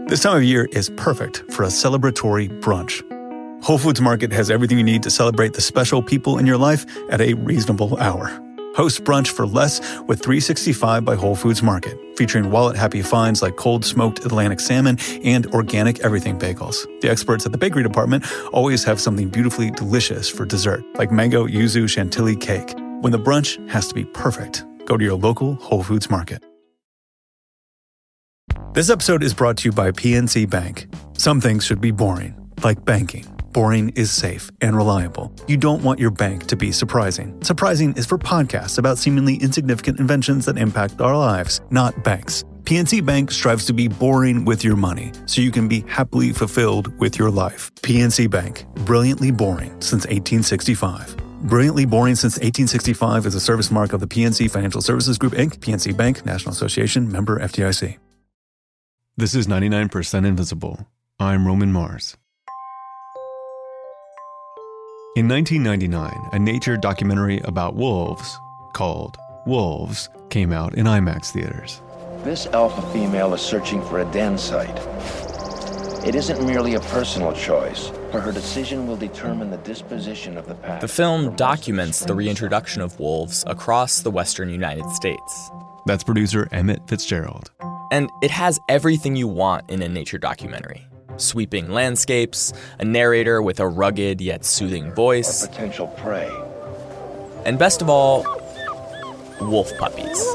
This time of year is perfect for a celebratory brunch. Whole Foods Market has everything you need to celebrate the special people in your life at a reasonable hour. Host brunch for less with 365 by Whole Foods Market, featuring wallet-happy finds like cold smoked Atlantic salmon and organic everything bagels. The experts at the bakery department always have something beautifully delicious for dessert, like mango yuzu chantilly cake. When the brunch has to be perfect, go to your local Whole Foods Market. This episode is brought to you by PNC Bank. Some things should be boring, like banking. Boring is safe and reliable. You don't want your bank to be surprising. Surprising is for podcasts about seemingly insignificant inventions that impact our lives, not banks. PNC Bank strives to be boring with your money, so you can be happily fulfilled with your life. PNC Bank, brilliantly boring since 1865. Brilliantly Boring Since 1865 is a service mark of the PNC Financial Services Group, Inc., PNC Bank, National Association, member FDIC. This is 99% Invisible. I'm Roman Mars. In 1999, a nature documentary about wolves called Wolves came out in IMAX theaters. This alpha female is searching for a den site. It isn't merely a personal choice, for her decision will determine the disposition of the pack. The film documents the reintroduction of wolves across the western United States. That's producer Emmett Fitzgerald. And it has everything you want in a nature documentary. Sweeping landscapes, a narrator with a rugged yet soothing voice. A potential prey. And best of all, wolf puppies.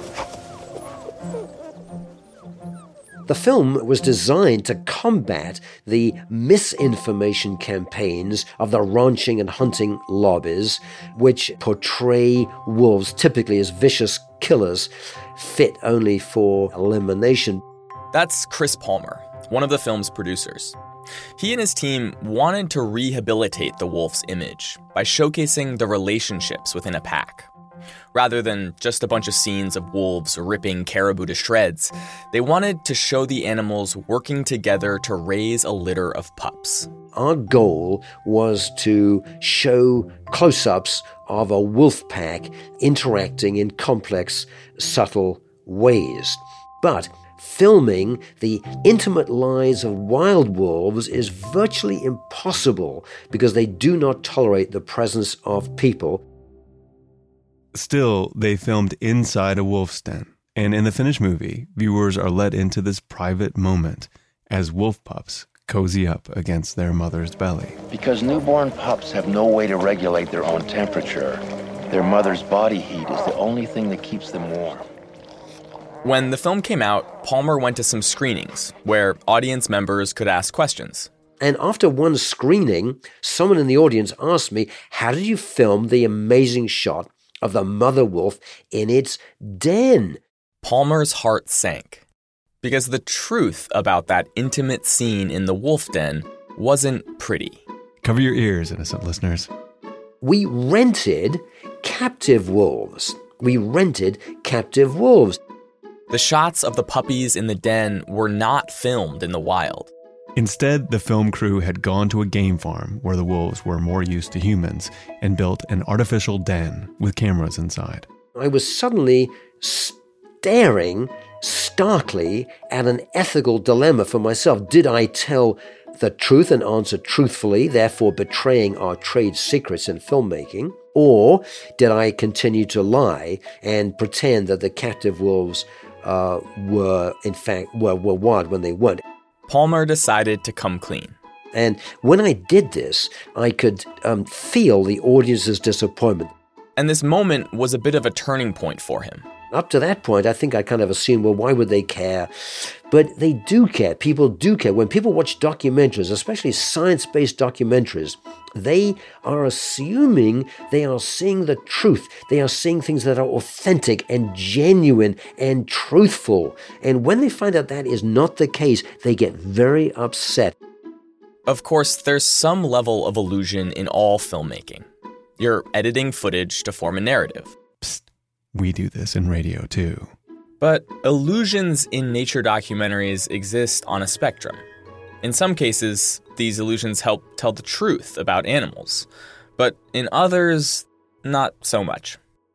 The film was designed to combat the misinformation campaigns of the ranching and hunting lobbies, which portray wolves typically as vicious killers, fit only for elimination. That's Chris Palmer, one of the film's producers. He and his team wanted to rehabilitate the wolf's image by showcasing the relationships within a pack. Rather than just a bunch of scenes of wolves ripping caribou to shreds, they wanted to show the animals working together to raise a litter of pups. Our goal was to show close-ups of a wolf pack interacting in complex, subtle ways. But filming the intimate lives of wild wolves is virtually impossible because they do not tolerate the presence of people. Still, they filmed inside a wolf's den, and in the finished movie, viewers are led into this private moment as wolf pups cozy up against their mother's belly. Because newborn pups have no way to regulate their own temperature, their mother's body heat is the only thing that keeps them warm. When the film came out, Palmer went to some screenings where audience members could ask questions. And after one screening, someone in the audience asked me, how did you film the amazing shot of the mother wolf in its den? Palmer's heart sank, because the truth about that intimate scene in the wolf den wasn't pretty. Cover your ears, innocent listeners. We rented captive wolves. The shots of the puppies in the den were not filmed in the wild. Instead, the film crew had gone to a game farm where the wolves were more used to humans and built an artificial den with cameras inside. I was suddenly staring starkly at an ethical dilemma for myself. Did I tell the truth and answer truthfully, therefore betraying our trade secrets in filmmaking? Or did I continue to lie and pretend that the captive wolves were wild when they weren't? Palmer decided to come clean. And when I did this, I could feel the audience's disappointment. And this moment was a bit of a turning point for him. Up to that point, I think I kind of assumed, well, why would they care? But they do care. People do care. When people watch documentaries, especially science-based documentaries, they are assuming they are seeing the truth. They are seeing things that are authentic and genuine and truthful. And when they find out that is not the case, they get very upset. Of course, there's some level of illusion in all filmmaking. You're editing footage to form a narrative. Psst, we do this in radio too. But illusions in nature documentaries exist on a spectrum. In some cases, these illusions help tell the truth about animals. But in others, not so much.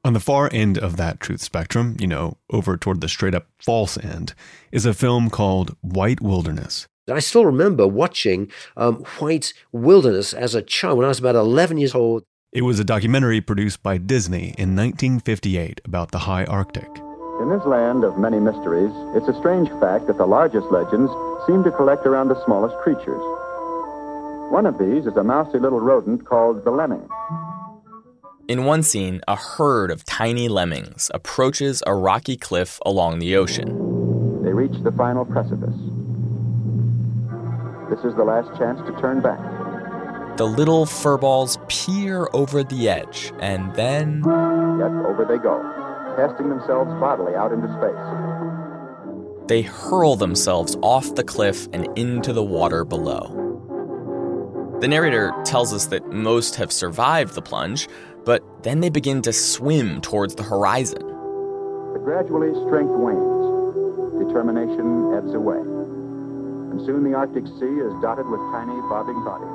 On the far end of that truth spectrum, over toward the straight up false end, is a film called White Wilderness. I still remember watching White Wilderness as a child when I was about 11 years old. It was a documentary produced by Disney in 1958 about the high Arctic. In this land of many mysteries, it's a strange fact that the largest legends seem to collect around the smallest creatures. One of these is a mousy little rodent called the lemming. In one scene, a herd of tiny lemmings approaches a rocky cliff along the ocean. They reach the final precipice. This is the last chance to turn back. The little furballs peer over the edge, and then... Yet over they go, casting themselves bodily out into space. They hurl themselves off the cliff and into the water below. The narrator tells us that most have survived the plunge, but then they begin to swim towards the horizon. But gradually, strength wanes. Determination ebbs away. And soon the Arctic Sea is dotted with tiny, bobbing bodies.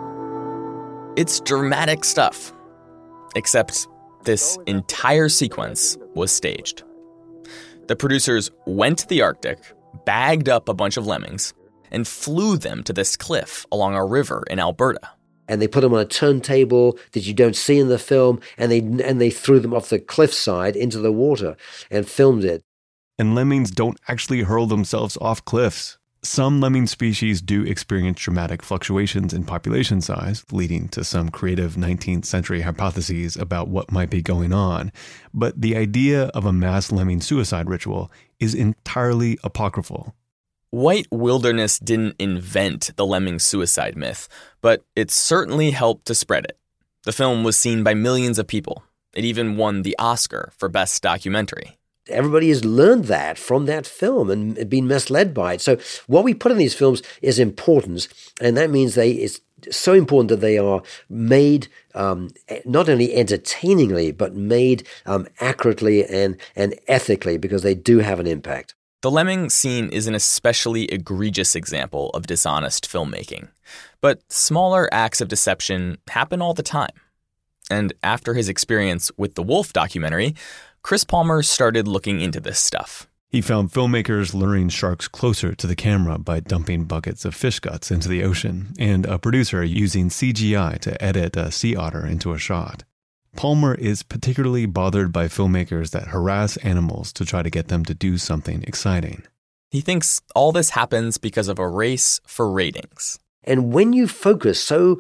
It's dramatic stuff. Except this entire sequence was staged. The producers went to the Arctic, bagged up a bunch of lemmings, and flew them to this cliff along a river in Alberta. And they put them on a turntable that you don't see in the film, and they threw them off the cliffside into the water and filmed it. And lemmings don't actually hurl themselves off cliffs. Some lemming species do experience dramatic fluctuations in population size, leading to some creative 19th century hypotheses about what might be going on. But the idea of a mass lemming suicide ritual is entirely apocryphal. White Wilderness didn't invent the lemming suicide myth, but it certainly helped to spread it. The film was seen by millions of people. It even won the Oscar for Best Documentary. Everybody has learned that from that film and been misled by it. So what we put in these films is important, and that means it's so important that they are made not only entertainingly, but made accurately and ethically, because they do have an impact. The lemming scene is an especially egregious example of dishonest filmmaking. But smaller acts of deception happen all the time. And after his experience with the Wolf documentary, Chris Palmer started looking into this stuff. He found filmmakers luring sharks closer to the camera by dumping buckets of fish guts into the ocean, and a producer using CGI to edit a sea otter into a shot. Palmer is particularly bothered by filmmakers that harass animals to try to get them to do something exciting. He thinks all this happens because of a race for ratings. And when you focus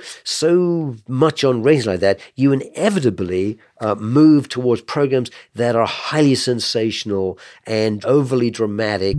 so much on ratings like that, you inevitably move towards programs that are highly sensational and overly dramatic.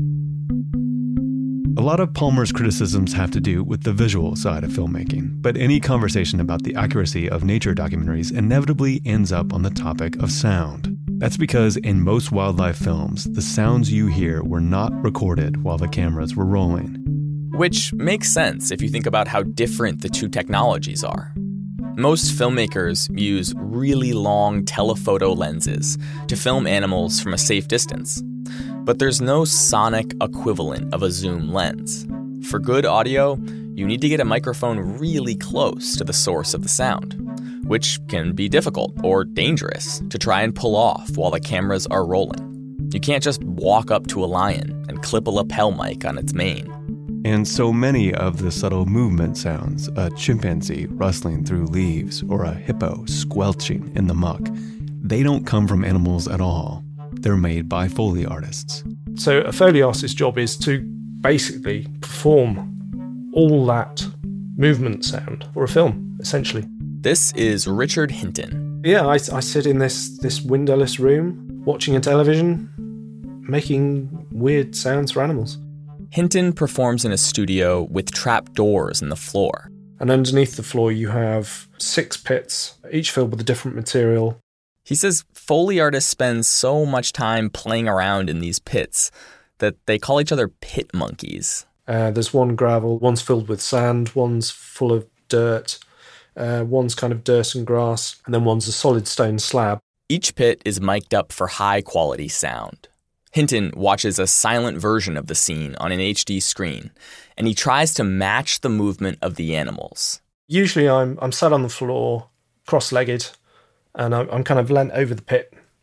A lot of Palmer's criticisms have to do with the visual side of filmmaking, but any conversation about the accuracy of nature documentaries inevitably ends up on the topic of sound. That's because in most wildlife films, the sounds you hear were not recorded while the cameras were rolling. Which makes sense if you think about how different the two technologies are. Most filmmakers use really long telephoto lenses to film animals from a safe distance. But there's no sonic equivalent of a zoom lens. For good audio, you need to get a microphone really close to the source of the sound, which can be difficult or dangerous to try and pull off while the cameras are rolling. You can't just walk up to a lion and clip a lapel mic on its mane. And so many of the subtle movement sounds, a chimpanzee rustling through leaves or a hippo squelching in the muck, they don't come from animals at all. They're made by Foley artists. So a Foley artist's job is to basically perform all that movement sound for a film, essentially. This is Richard Hinton. Yeah, I sit in this windowless room, watching a television, making weird sounds for animals. Hinton performs in a studio with trap doors in the floor. And underneath the floor you have 6 pits, each filled with a different material. He says Foley artists spend so much time playing around in these pits that they call each other pit monkeys. There's one gravel, one's filled with sand, one's full of dirt, one's kind of dirt and grass, and then one's a solid stone slab. Each pit is mic'd up for high-quality sound. Hinton watches a silent version of the scene on an HD screen, and he tries to match the movement of the animals. Usually I'm sat on the floor, cross-legged, and I'm kind of leant over the pit,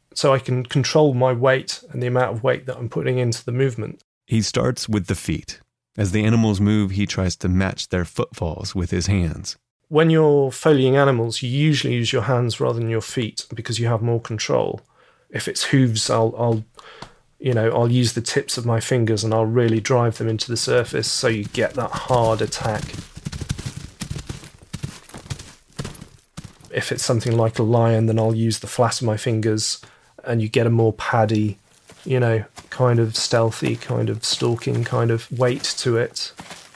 so I can control my weight and the amount of weight that I'm putting into the movement. He starts with the feet. As the animals move, he tries to match their footfalls with his hands. When you're Foleying animals, you usually use your hands rather than your feet because you have more control. If it's hooves, I'll use the tips of my fingers and I'll really drive them into the surface so you get that hard attack. If it's something like a lion, then I'll use the flat of my fingers and you get a more paddy, kind of stealthy, kind of stalking kind of weight to it.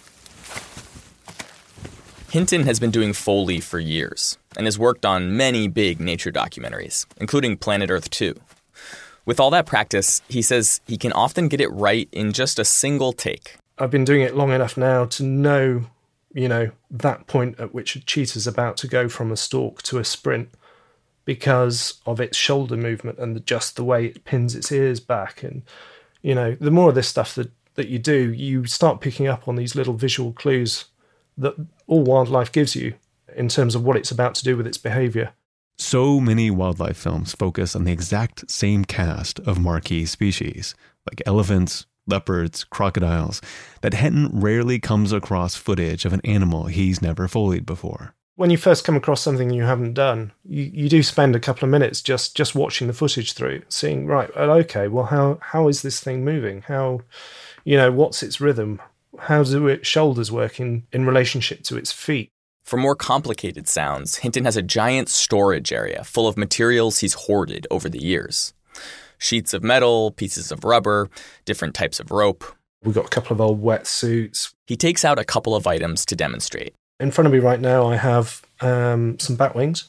Hinton has been doing Foley for years and has worked on many big nature documentaries, including Planet Earth 2. With all that practice, he says he can often get it right in just a single take. I've been doing it long enough now to know, that point at which a cheetah's about to go from a stalk to a sprint because of its shoulder movement and just the way it pins its ears back. And, the more of this stuff that you do, you start picking up on these little visual clues that all wildlife gives you in terms of what it's about to do with its behavior. So many wildlife films focus on the exact same cast of marquee species, like elephants, leopards, crocodiles, that Hinton rarely comes across footage of an animal he's never Foleyed before. When you first come across something you haven't done, you do spend a couple of minutes just watching the footage through, seeing, right, okay, well, how is this thing moving? How, what's its rhythm? How do its shoulders work in relationship to its feet? For more complicated sounds, Hinton has a giant storage area full of materials he's hoarded over the years. Sheets of metal, pieces of rubber, different types of rope. We've got a couple of old wetsuits. He takes out a couple of items to demonstrate. In front of me right now, I have some bat wings,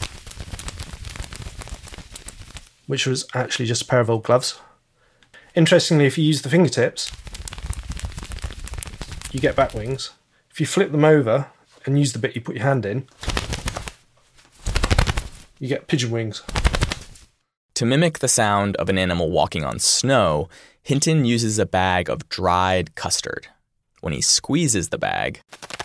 which was actually just a pair of old gloves. Interestingly, if you use the fingertips, you get bat wings. If you flip them over and use the bit you put your hand in, you get pigeon wings. To mimic the sound of an animal walking on snow, Hinton uses a bag of dried custard. When he squeezes the bag,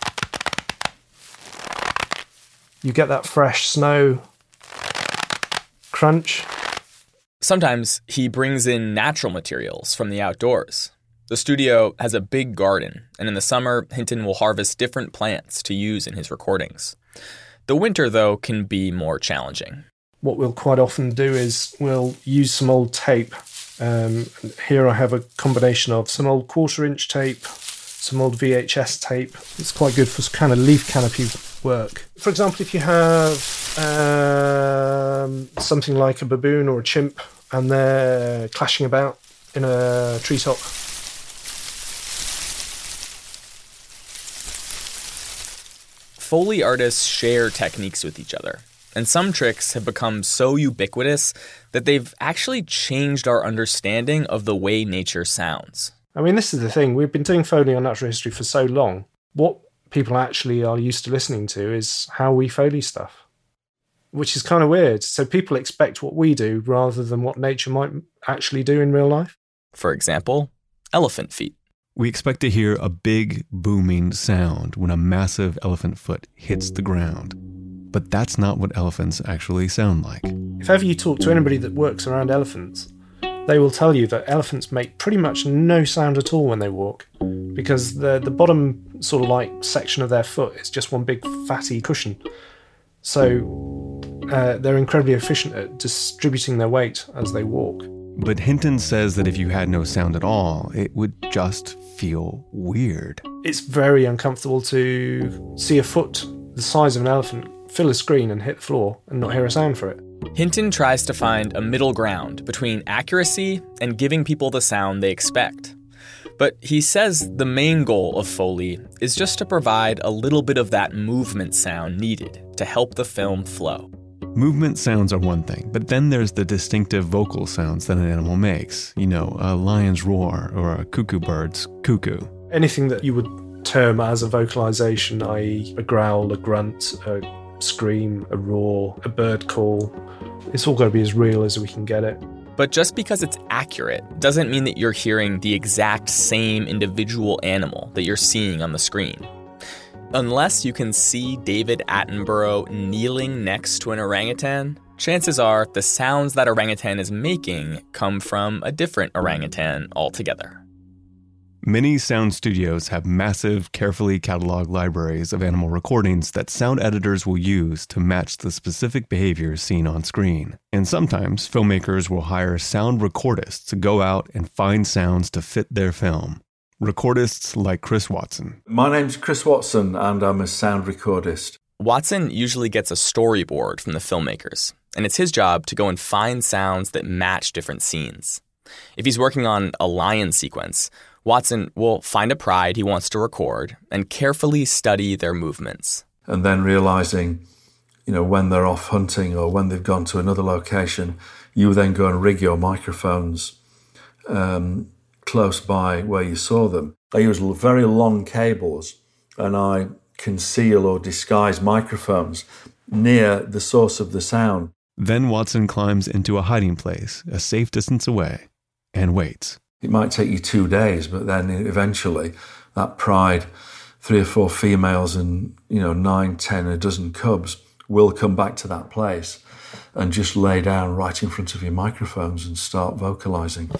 you get that fresh snow crunch. Sometimes he brings in natural materials from the outdoors. The studio has a big garden, and in the summer, Hinton will harvest different plants to use in his recordings. The winter, though, can be more challenging. What we'll quite often do is we'll use some old tape. Here I have a combination of some old 1/4-inch tape, some old VHS tape. It's quite good for kind of leaf canopy work. For example, if you have something like a baboon or a chimp and they're clashing about in a treetop, Foley artists share techniques with each other, and some tricks have become so ubiquitous that they've actually changed our understanding of the way nature sounds. I mean, this is the thing. We've been doing Foley on natural history for so long. What people actually are used to listening to is how we Foley stuff, which is kind of weird. So people expect what we do rather than what nature might actually do in real life. For example, elephant feet. We expect to hear a big, booming sound when a massive elephant foot hits the ground. But that's not what elephants actually sound like. If ever you talk to anybody that works around elephants, they will tell you that elephants make pretty much no sound at all when they walk, because the bottom sort of like section of their foot is just one big fatty cushion. So they're incredibly efficient at distributing their weight as they walk. But Hinton says that if you had no sound at all, it would just feel weird. It's very uncomfortable to see a foot the size of an elephant fill a screen and hit the floor and not hear a sound for it. Hinton tries to find a middle ground between accuracy and giving people the sound they expect. But he says the main goal of Foley is just to provide a little bit of that movement sound needed to help the film flow. Movement sounds are one thing, but then there's the distinctive vocal sounds that an animal makes. You know, a lion's roar or a cuckoo bird's cuckoo. Anything that you would term as a vocalization, i.e. a growl, a grunt, a scream, a roar, a bird call, it's all got to be as real as we can get it. But just because it's accurate doesn't mean that you're hearing the exact same individual animal that you're seeing on the screen. Unless you can see David Attenborough kneeling next to an orangutan, chances are the sounds that orangutan is making come from a different orangutan altogether. Many sound studios have massive, carefully cataloged libraries of animal recordings that sound editors will use to match the specific behaviors seen on screen. And sometimes filmmakers will hire sound recordists to go out and find sounds to fit their film. Recordists like Chris Watson. My name's Chris Watson, and I'm a sound recordist. Watson usually gets a storyboard from the filmmakers, and it's his job to go and find sounds that match different scenes. If he's working on a lion sequence, Watson will find a pride he wants to record and carefully study their movements. And then realizing, when they're off hunting or when they've gone to another location, you then go and rig your microphones close by where you saw them. I use very long cables, and I conceal or disguise microphones near the source of the sound. Then Watson climbs into a hiding place a safe distance away and waits. It might take you 2 days, but then eventually that pride, 3 or 4 females and 9, 10, a dozen cubs will come back to that place and just lay down right in front of your microphones and start vocalizing.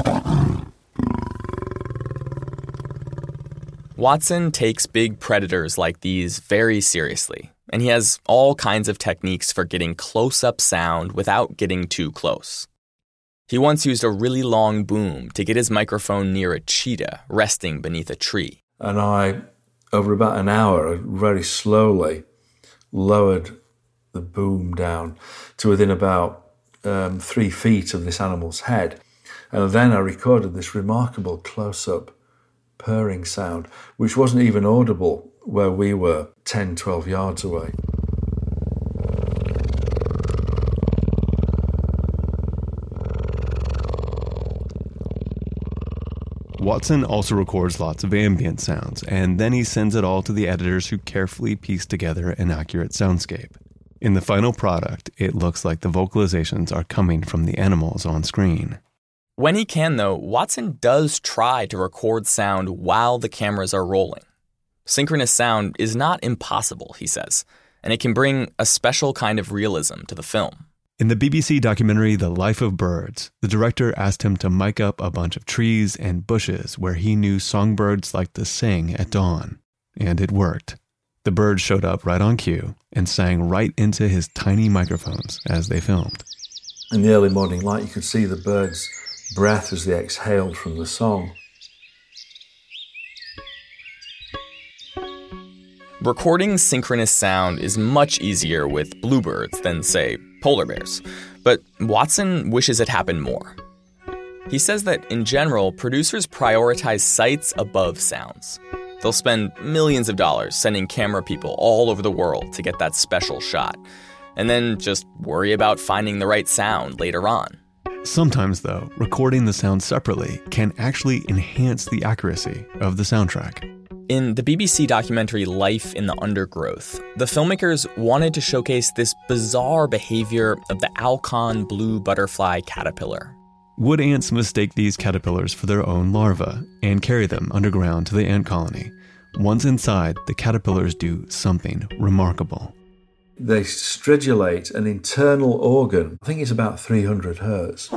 Watson takes big predators like these very seriously, and he has all kinds of techniques for getting close-up sound without getting too close. He once used a really long boom to get his microphone near a cheetah resting beneath a tree. And I, over about an hour, very slowly lowered the boom down to within about 3 feet of this animal's head. And then I recorded this remarkable close-up purring sound, which wasn't even audible where we were 10, 12 yards away. Watson also records lots of ambient sounds, and then he sends it all to the editors who carefully piece together an accurate soundscape. In the final product, it looks like the vocalizations are coming from the animals on screen. When he can, though, Watson does try to record sound while the cameras are rolling. Synchronous sound is not impossible, he says, and it can bring a special kind of realism to the film. In the BBC documentary The Life of Birds, the director asked him to mic up a bunch of trees and bushes where he knew songbirds liked to sing at dawn. And it worked. The birds showed up right on cue and sang right into his tiny microphones as they filmed. In the early morning light, you could see the birds' breath as they exhaled from the song. Recording synchronous sound is much easier with bluebirds than, say, polar bears, but Watson wishes it happened more. He says that, in general, producers prioritize sights above sounds. They'll spend millions of dollars sending camera people all over the world to get that special shot, and then just worry about finding the right sound later on. Sometimes, though, recording the sound separately can actually enhance the accuracy of the soundtrack. In the BBC documentary Life in the Undergrowth, the filmmakers wanted to showcase this bizarre behavior of the Alcon blue butterfly caterpillar. Wood ants mistake these caterpillars for their own larvae and carry them underground to the ant colony. Once inside, the caterpillars do something remarkable. They stridulate an internal organ. I think it's about 300 hertz.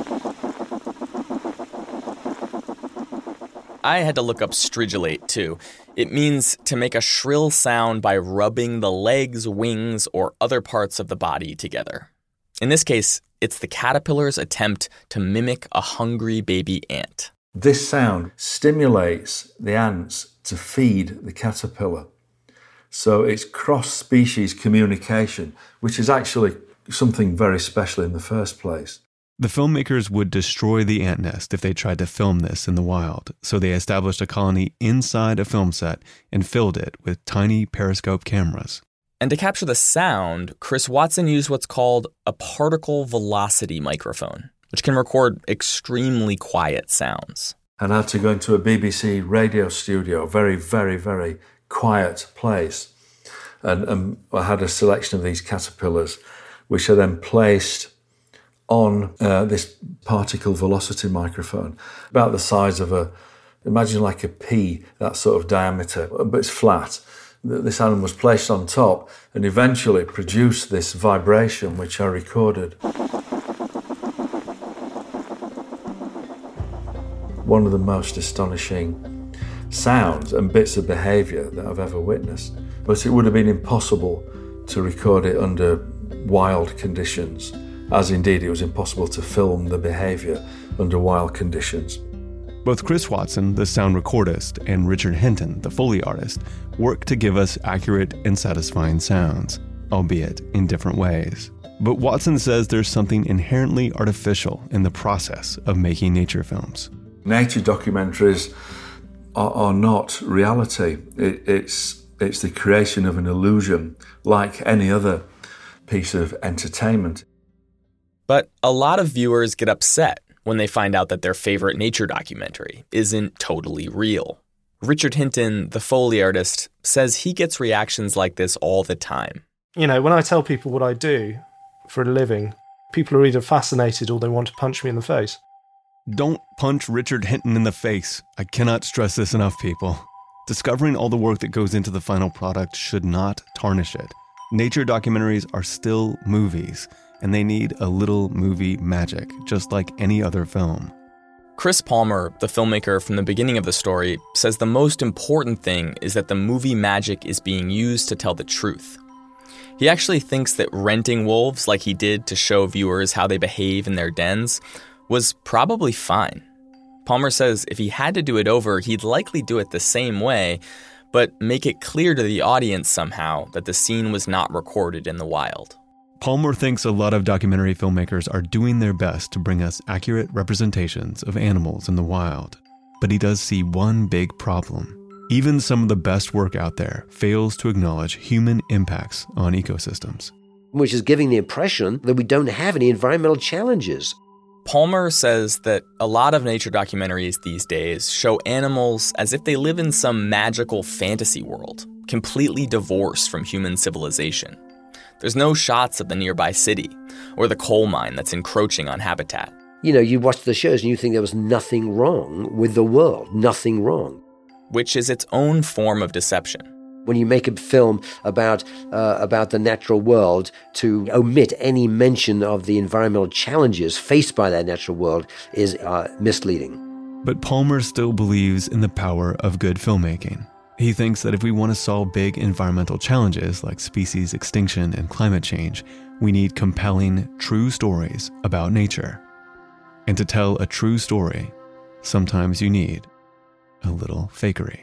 I had to look up stridulate, too. It means to make a shrill sound by rubbing the legs, wings, or other parts of the body together. In this case, it's the caterpillar's attempt to mimic a hungry baby ant. This sound stimulates the ants to feed the caterpillar. So it's cross-species communication, which is actually something very special in the first place. The filmmakers would destroy the ant nest if they tried to film this in the wild, so they established a colony inside a film set and filled it with tiny periscope cameras. And to capture the sound, Chris Watson used what's called a particle velocity microphone, which can record extremely quiet sounds. And I had to go into a BBC radio studio, very, very, very quiet place. And I had a selection of these caterpillars, which I then placed on this particle velocity microphone, about the size of imagine like a pea, that sort of diameter, but it's flat. this animal was placed on top and eventually produced this vibration, which I recorded. One of the most astonishing sounds and bits of behaviour that I've ever witnessed. But it would have been impossible to record it under wild conditions, as indeed it was impossible to film the behaviour under wild conditions. Both Chris Watson, the sound recordist, and Richard Hinton, the Foley artist, work to give us accurate and satisfying sounds, albeit in different ways. But Watson says there's something inherently artificial in the process of making nature films. Nature documentaries are not reality. It's the creation of an illusion, like any other piece of entertainment. But a lot of viewers get upset when they find out that their favorite nature documentary isn't totally real. Richard Hinton, the Foley artist, says he gets reactions like this all the time. You know, when I tell people what I do for a living, people are either fascinated or they want to punch me in the face. Don't punch Richard Hinton in the face. I cannot stress this enough, people. Discovering all the work that goes into the final product should not tarnish it. Nature documentaries are still movies, and they need a little movie magic, just like any other film. Chris Palmer, the filmmaker from the beginning of the story, says the most important thing is that the movie magic is being used to tell the truth. He actually thinks that renting wolves like he did to show viewers how they behave in their dens was probably fine. Palmer says if he had to do it over, he'd likely do it the same way, but make it clear to the audience somehow that the scene was not recorded in the wild. Palmer thinks a lot of documentary filmmakers are doing their best to bring us accurate representations of animals in the wild. But he does see one big problem. Even some of the best work out there fails to acknowledge human impacts on ecosystems. Which is giving the impression that we don't have any environmental challenges. Palmer says that a lot of nature documentaries these days show animals as if they live in some magical fantasy world, completely divorced from human civilization. There's no shots of the nearby city or the coal mine that's encroaching on habitat. You know, you watch the shows and you think there was nothing wrong with the world, nothing wrong. Which is its own form of deception. When you make a film about the natural world, to omit any mention of the environmental challenges faced by that natural world is misleading. But Palmer still believes in the power of good filmmaking. He thinks that if we want to solve big environmental challenges like species extinction and climate change, we need compelling, true stories about nature. And to tell a true story, sometimes you need a little fakery.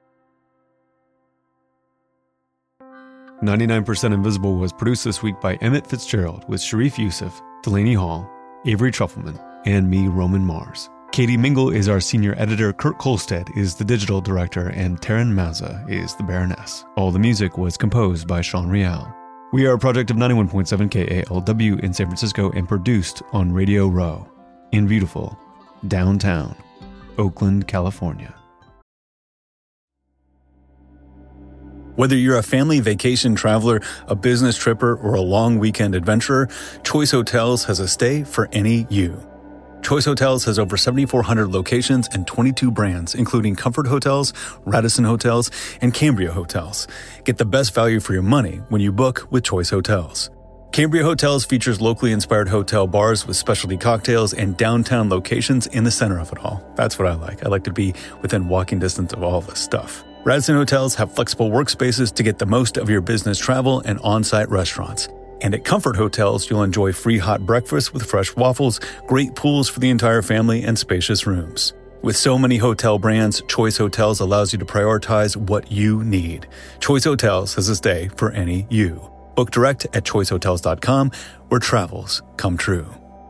99% Invisible was produced this week by Emmett Fitzgerald with Sharif Youssef, Delaney Hall, Avery Trufelman, and me, Roman Mars. Katie Mingle is our senior editor, Kurt Kolstad is the digital director, and Taryn Mazza is the Baroness. All the music was composed by Sean Rial. We are a project of 91.7 KALW in San Francisco and produced on Radio Row in beautiful downtown Oakland, California. Whether you're a family vacation traveler, a business tripper, or a long weekend adventurer, Choice Hotels has a stay for any you. Choice Hotels has over 7,400 locations and 22 brands, including Comfort Hotels, Radisson Hotels, and Cambria Hotels. Get the best value for your money when you book with Choice Hotels. Cambria Hotels features locally inspired hotel bars with specialty cocktails and downtown locations in the center of it all. That's what I like. I like to be within walking distance of all this stuff. Radisson Hotels have flexible workspaces to get the most of your business travel and on-site restaurants. And at Comfort Hotels, you'll enjoy free hot breakfast with fresh waffles, great pools for the entire family, and spacious rooms. With so many hotel brands, Choice Hotels allows you to prioritize what you need. Choice Hotels has a stay for any you. Book direct at choicehotels.com, where travels come true.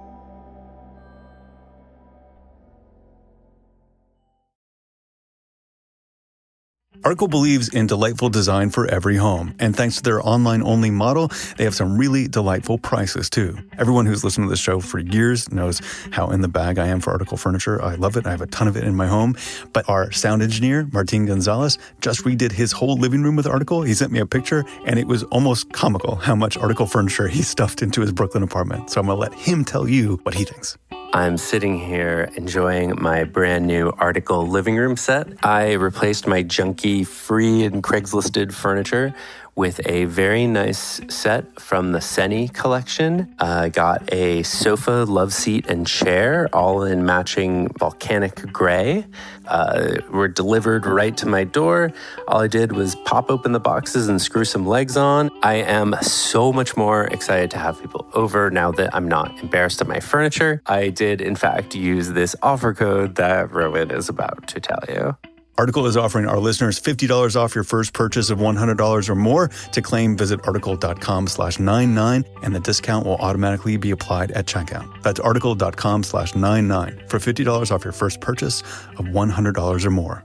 Article believes in delightful design for every home, and thanks to their online-only model, they have some really delightful prices, too. Everyone who's listened to this show for years knows how in the bag I am for Article furniture. I love it. I have a ton of it in my home. But our sound engineer, Martin Gonzalez, just redid his whole living room with Article. He sent me a picture, and it was almost comical how much Article furniture he stuffed into his Brooklyn apartment. So I'm going to let him tell you what he thinks. I'm sitting here enjoying my brand new Article living room set. I replaced my junky free and Craigslisted furniture with a very nice set from the Seni collection. I got a sofa, love seat, and chair, all in matching volcanic gray. Were delivered right to my door. All I did was pop open the boxes and screw some legs on. I am so much more excited to have people over now that I'm not embarrassed of my furniture. I did, in fact, use this offer code that Rowan is about to tell you. Article is offering our listeners $50 off your first purchase of $100 or more. To claim, visit article.com/99, and the discount will automatically be applied at checkout. That's article.com/99 for $50 off your first purchase of $100 or more.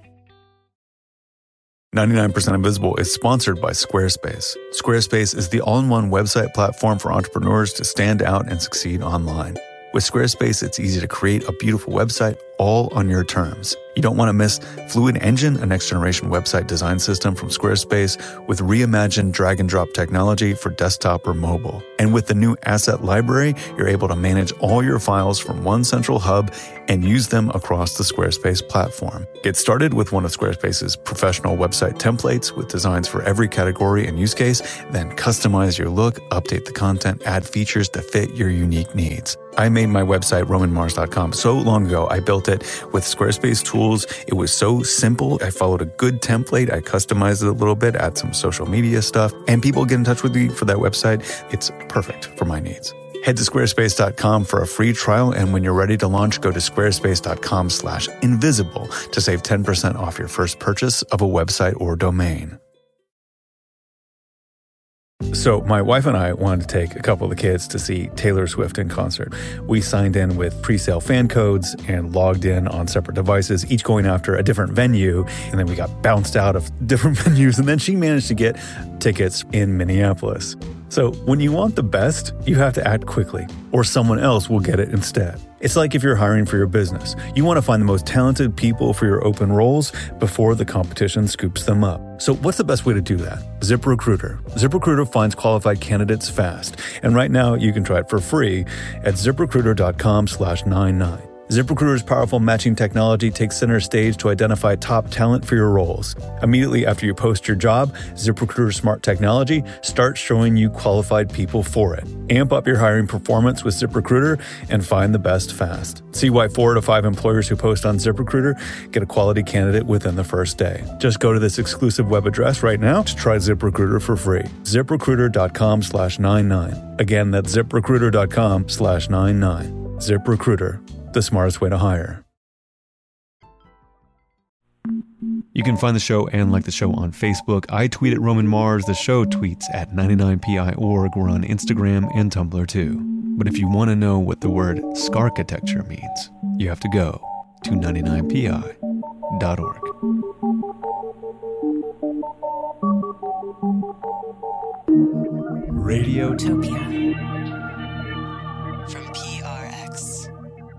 99% Invisible is sponsored by Squarespace. Squarespace is the all-in-one website platform for entrepreneurs to stand out and succeed online. With Squarespace, it's easy to create a beautiful website all on your terms. You don't want to miss Fluid Engine, a next-generation website design system from Squarespace with reimagined drag-and-drop technology for desktop or mobile. And with the new Asset Library, you're able to manage all your files from one central hub and use them across the Squarespace platform. Get started with one of Squarespace's professional website templates with designs for every category and use case, then customize your look, update the content, add features to fit your unique needs. I made my website, RomanMars.com, so long ago. I built it with Squarespace tools. It was so simple. I followed a good template. I customized it a little bit, add some social media stuff, and people get in touch with me for that website. It's perfect for my needs. Head to squarespace.com for a free trial, and when you're ready to launch, go to squarespace.com/invisible to save 10% off your first purchase of a website or domain. So my wife and I wanted to take a couple of the kids to see Taylor Swift in concert. We signed in with pre-sale fan codes and logged in on separate devices, each going after a different venue. And then we got bounced out of different venues. And then she managed to get tickets in Minneapolis. So when you want the best, you have to act quickly, or someone else will get it instead. It's like if you're hiring for your business. You want to find the most talented people for your open roles before the competition scoops them up. So what's the best way to do that? ZipRecruiter. ZipRecruiter finds qualified candidates fast. And right now you can try it for free at ZipRecruiter.com/99. ZipRecruiter's powerful matching technology takes center stage to identify top talent for your roles. Immediately after you post your job, ZipRecruiter's smart technology starts showing you qualified people for it. Amp up your hiring performance with ZipRecruiter and find the best fast. See why 4 to 5 employers who post on ZipRecruiter get a quality candidate within the first day. Just go to this exclusive web address right now to try ZipRecruiter for free. ZipRecruiter.com/99. Again, that's ZipRecruiter.com/99. ZipRecruiter. The smartest way to hire. You can find the show and like the show on Facebook. I tweet at Roman Mars. The show tweets at 99pi.org. We're on Instagram and Tumblr too. But if you want to know what the word scarchitecture means, you have to go to 99pi.org. Radiotopia from PRX.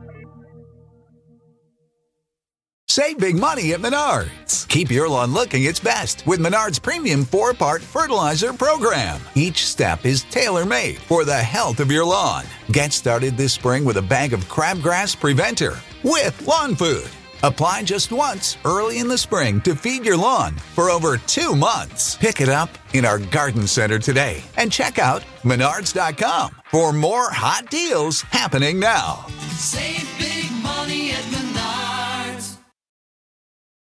Save big money at Menards. Keep your lawn looking its best with Menards Premium 4-Part Fertilizer Program. Each step is tailor-made for the health of your lawn. Get started this spring with a bag of Crabgrass Preventer with lawn food. Apply just once early in the spring to feed your lawn for over 2 months. Pick it up in our garden center today and check out Menards.com for more hot deals happening now. Save